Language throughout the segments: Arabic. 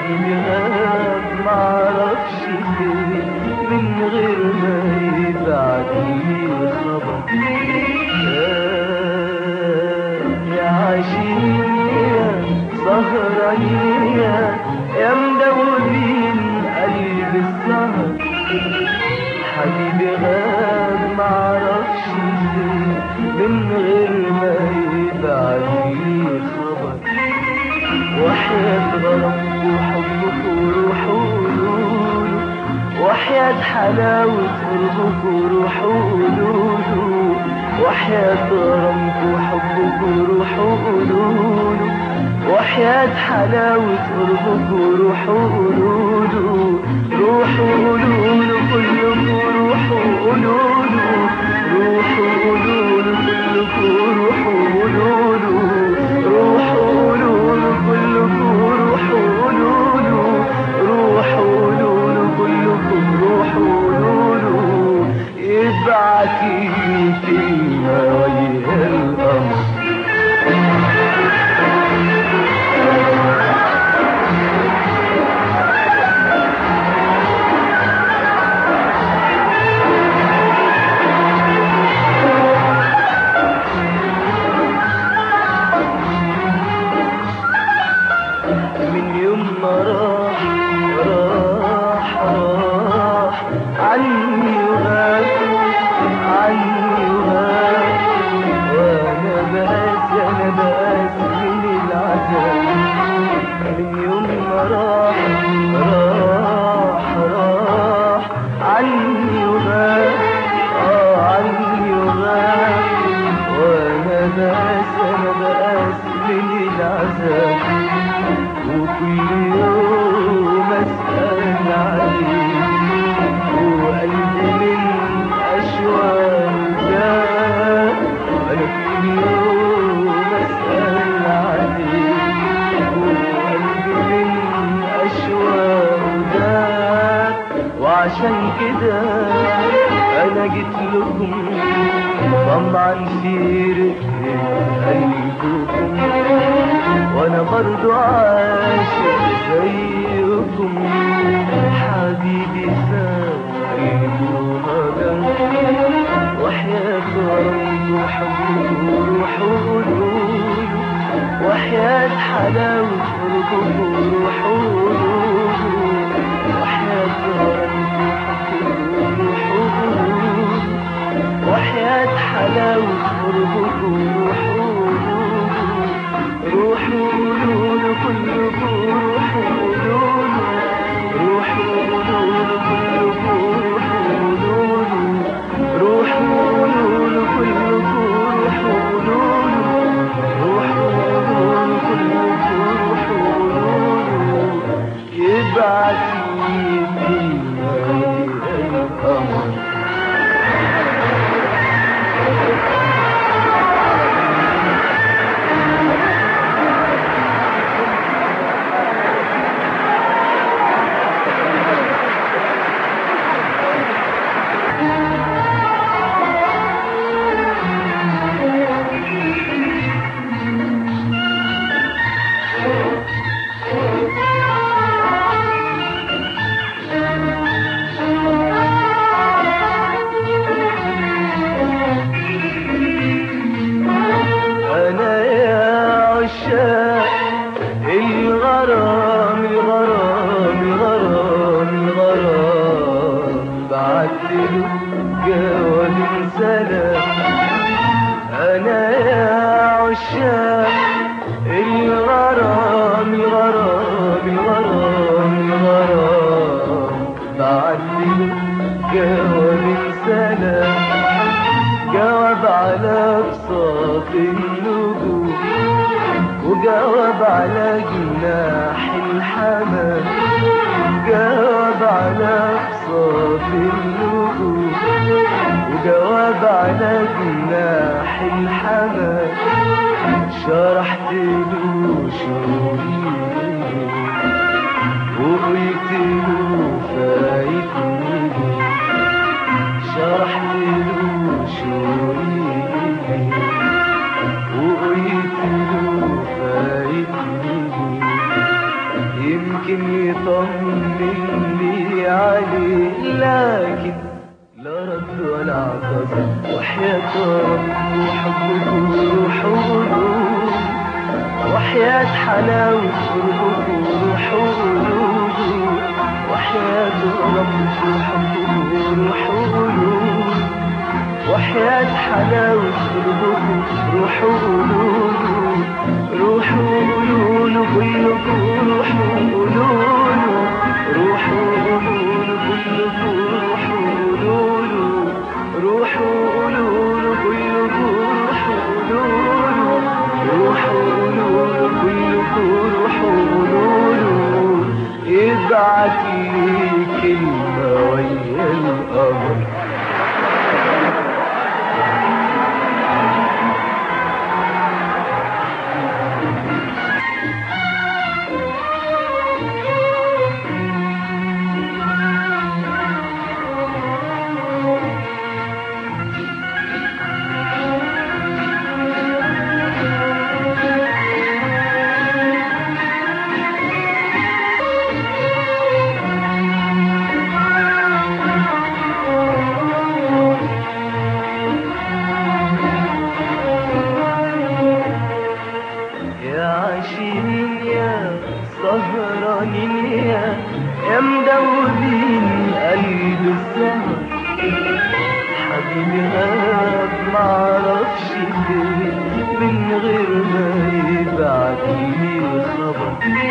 حبيبي غاب معرفش فين من غير ما يبعتلي خبر. يا عاشقين سهرانين يا مدوبين قلب السهر، حبيبي غاب معرفش فين من غير ما يبعتلي خبر. وحياة غرامك وحبك وروحه قولوله، وحياة حلاوة قربك وروحه قولوله، وحياة غرامك وحبك وروحه قولوله، وحياة حلاوة قربك وروحه قولوله. روحوا قولوله كلكم روحوا قولوله، روحوا قولوله كلكم روحوا قولوله، روحوا قولوله كلكم روحوا قولوله، روحوا قولوله كلكم روحوا قولوله. يبعتلي كلمة وجه القمر. وكل يوم أسأل عليه وقلبي من أشواق جاء. أنا كل يوم أسأل عليه وقلبي من أشواق جاء. وعشان كده أنا جيت لكم طمعا في رقة قلبكم، وانا برضو عاشق زيكم. حبيبي ساب قلبه هجر، وحياة غرامك وحبك وروحه قولوله، وحياة حلاوة قربك وروحه قولوله، وحياة غرامك وحبك وروحه قولوله، وحياة حلاوة قربك وروحه قولوله. روحوا قولوله كلكم روحوا قولوله، روحوا قولوله كلكم روحوا قولوله، روحوا قولوله كلكم روحوا قولوله، روحوا قولوله كلكم روحوا قولوله. يبعتلي كلمة وجه القمر. الغرام الغرام الغرام الغرام بعتله جواب سلام. أنا يا عشاق الغرام الغرام الغرام الغرام بعتله جواب سلام. جواب على بساط النجوم، وجاوب على جناح الحمام، جاوب على بساط النجوم، وجاوب على جناح الحمام. شرحت له شعوري وقلت له فايتني، شرحت له شعوري وقلت له فايتني. يمكن يطمني عليه، لكن لا رد ولا اعتذر. وحياة ربه وحبه وروح وقلوب، وحياة حلاوة قربه وروح وقلوب، وحياة ربه وحبه وروح وقلوب، وحياة حلاوة قربه روح وقلوب، روح وقلوب كلكم روح وقلوب، روح وقلوب كلكم روح وقلوب، روح وقلوب كلكم روح وقلوب، روح وقلوب كلكم روح وقلوب. يبعت لي كلمة ويا القمر، يا مدوبين قلب السهر. حبيبي غاب معرفش فين من غير ما يبعتلي خبر.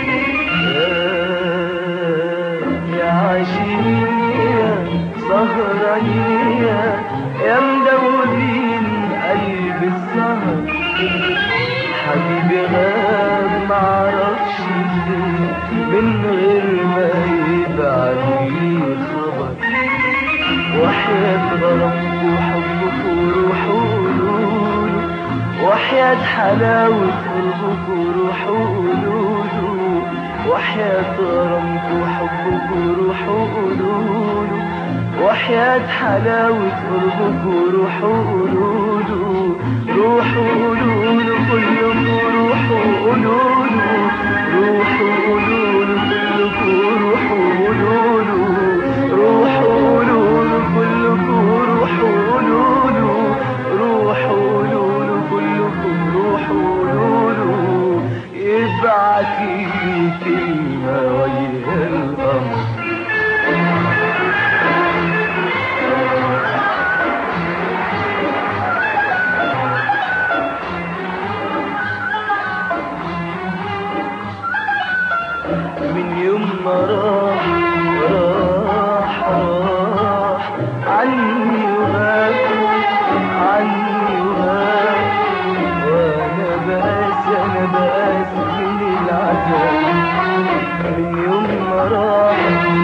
يا عاشقين يا سهرانين يا مدوبين قلب السهر. حبيبي غاب معرفش فين من غير ما يبعتلي خبر. وحياة غرامك وحبك وروح وقلوب، وحياة حلاوة قربك وروح وقلوب، وحياة غرامك وحبك وروح وقلوب، وحياة حلاوة قربك وروح وقلوب، روح وقلوب كلكم روح وقلوب، روح وقلوب كلكم روح وقلوب، روح وقلوب كلكم روح وقلوب، روح وقلوب كلكم روح وقلوب. يبعت لي كلمة ويا القمر، من يوم ما راح عني وغاب عني وغاب، وانا بقاس من العذاب. من يوم ما راح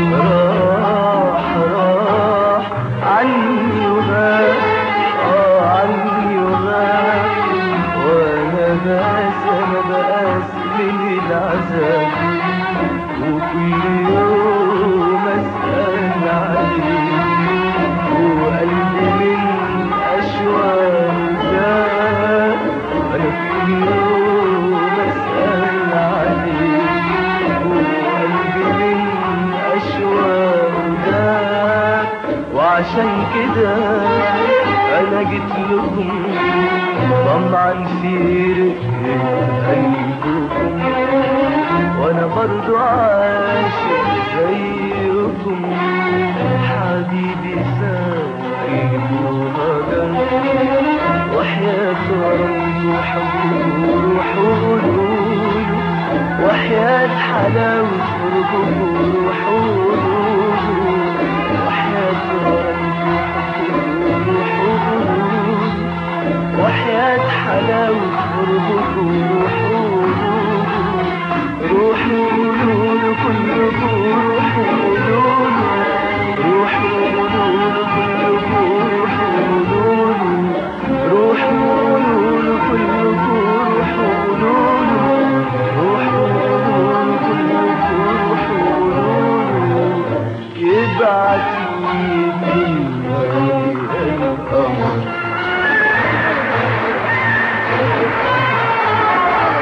عني وغاب عني وغاب، وانا بقاس من العذاب. وكل يوم اسأل عليه وقلبي من أشواق زاد. أنا كل يوم اسأل عليه وقلبي من أشواق زاد. وعشان كده أنا جيت لكم طمعا في رقة قلبكم، وانا برضو عاشق زيكم. حبيبي سايب وهجر، وحياة ربي وحبه وروح وقلوب، وحياة حلاوة قربه وروح وقلوب، وحياة ربي وحبه وروح وقلوب، وحياة حلاوة قربه وروح وقلوب، روح وقلوب كلكم روح وقلوب، روح وقلوب كلكم روح وقلوب، روح وقلوب كلكم روح وقلوب، روح وقلوب كلكم روح وقلوب. يبعت لي كلمة ويا القمر.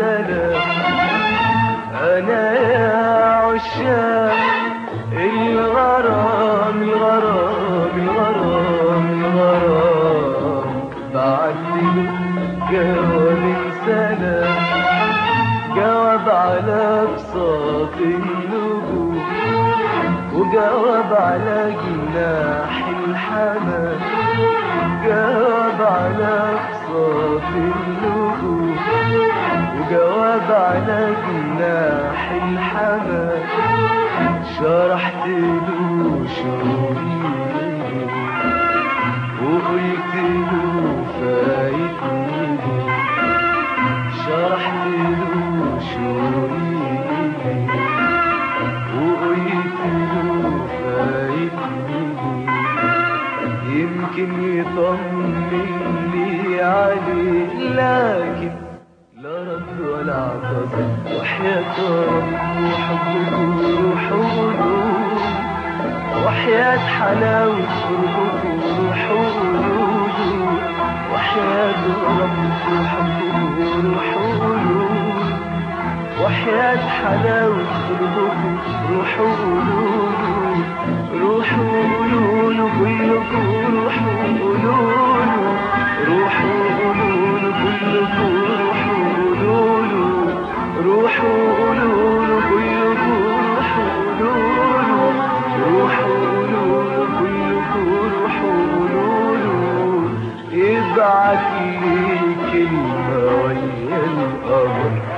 سلام. أنا يا عشاق الغرام الغرام الغرام الغرام بعتله جواب سلام، جواب على بساط النجوم وجواب على جناح الحمام، جواب على بساط النجوم وجواب على جناح الحمام. شرحت له شعوري وقلت له فايتني، شرحت له شعوري وقلت له فايتني، يمكن يطمني عليه لكن لا رد ولا اعتذر. وحياة ربي وحبكم روح وقلوب، وحياة حلاوة قربكم روح وقلوب، وحياة ربي وحبكم روح وقلوب، وحياة حلاوة قربكم روح وقلوب، روح وقلوب كلكم روح وقلوب، روح وقلوب كلكم روح وقلوب، روح وقلوب كلكم روح وقلوب، روح وقلوب كلكم روح وقلوب. يبعت لي كلمة ويا القمر